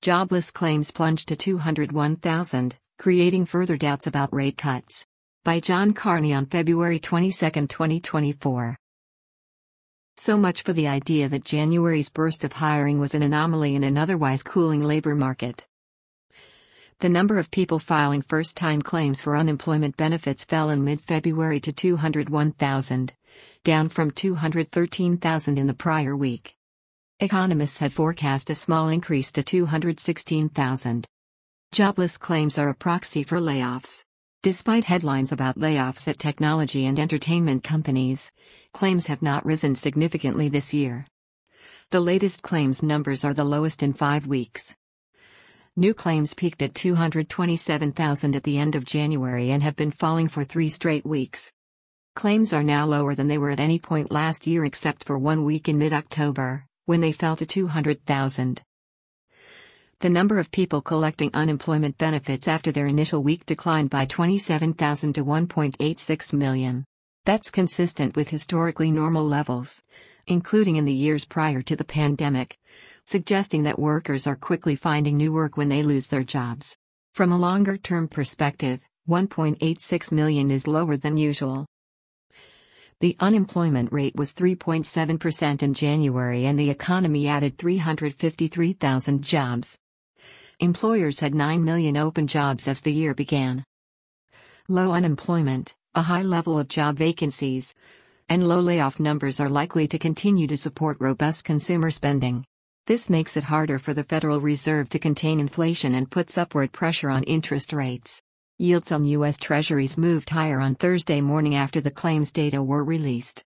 Jobless claims plunged to 201,000, creating further doubts about rate cuts. By John Carney on February 22, 2024. So much for the idea that January's burst of hiring was an anomaly in an otherwise cooling labor market. The number of people filing first-time claims for unemployment benefits fell in mid-February to 201,000, down from 213,000 in the prior week. Economists had forecast a small increase to 216,000. Jobless claims are a proxy for layoffs. Despite headlines about layoffs at technology and entertainment companies, claims have not risen significantly this year. The latest claims numbers are the lowest in 5 weeks. New claims peaked at 227,000 at the end of January and have been falling for 3 straight weeks. Claims are now lower than they were at any point last year except for 1 week in mid-October, when they fell to 200,000. The number of people collecting unemployment benefits after their initial week declined by 27,000 to 1.86 million. That's consistent with historically normal levels, including in the years prior to the pandemic, suggesting that workers are quickly finding new work when they lose their jobs. From a longer-term perspective, 1.86 million is lower than usual. The unemployment rate was 3.7% in January and the economy added 353,000 jobs. Employers had 9 million open jobs as the year began. Low unemployment, a high level of job vacancies, and low layoff numbers are likely to continue to support robust consumer spending. This makes it harder for the Federal Reserve to contain inflation and puts upward pressure on interest rates. Yields on U.S. Treasuries moved higher on Thursday morning after the claims data were released.